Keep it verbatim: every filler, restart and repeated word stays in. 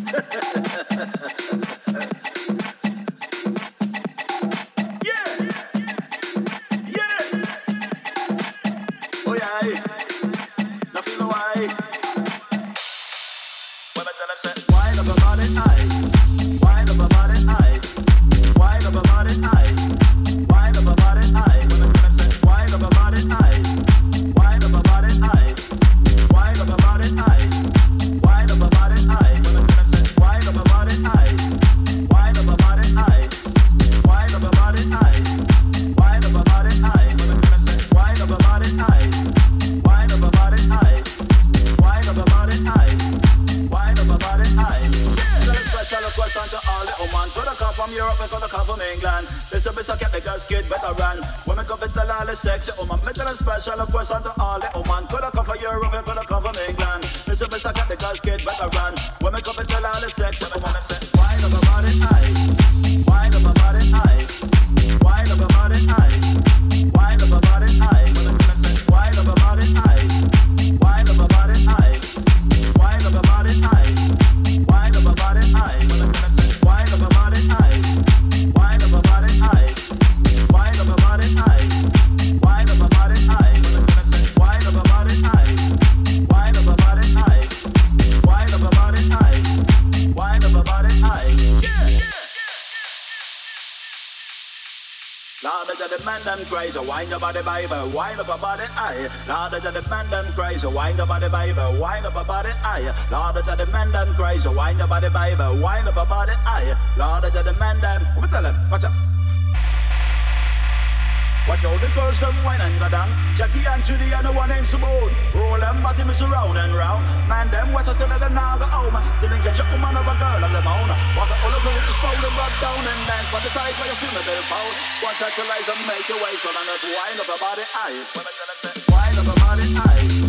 Wind up body, baby, wind up a body, aye. Lord, that's the man them crazy. Wind up body, baby, wind up a body, aye. Lord, that's the man them crazy. Wind up body, baby, wind up a body, aye. Lord, that's the man them. What tell them? Watch out. Watch out the girls them wine and go down. Jackie and Judy and the one named Simone. Roll them body miss round and round. Man them watch out till them now go home. Didn't catch up woman of a girl of them own. Walk all over with the slow them rub down and dance. But the side where you feel a bit foul. Watch out till eyes and make your way so then just wind up a body, aye. Wind up a body, aye.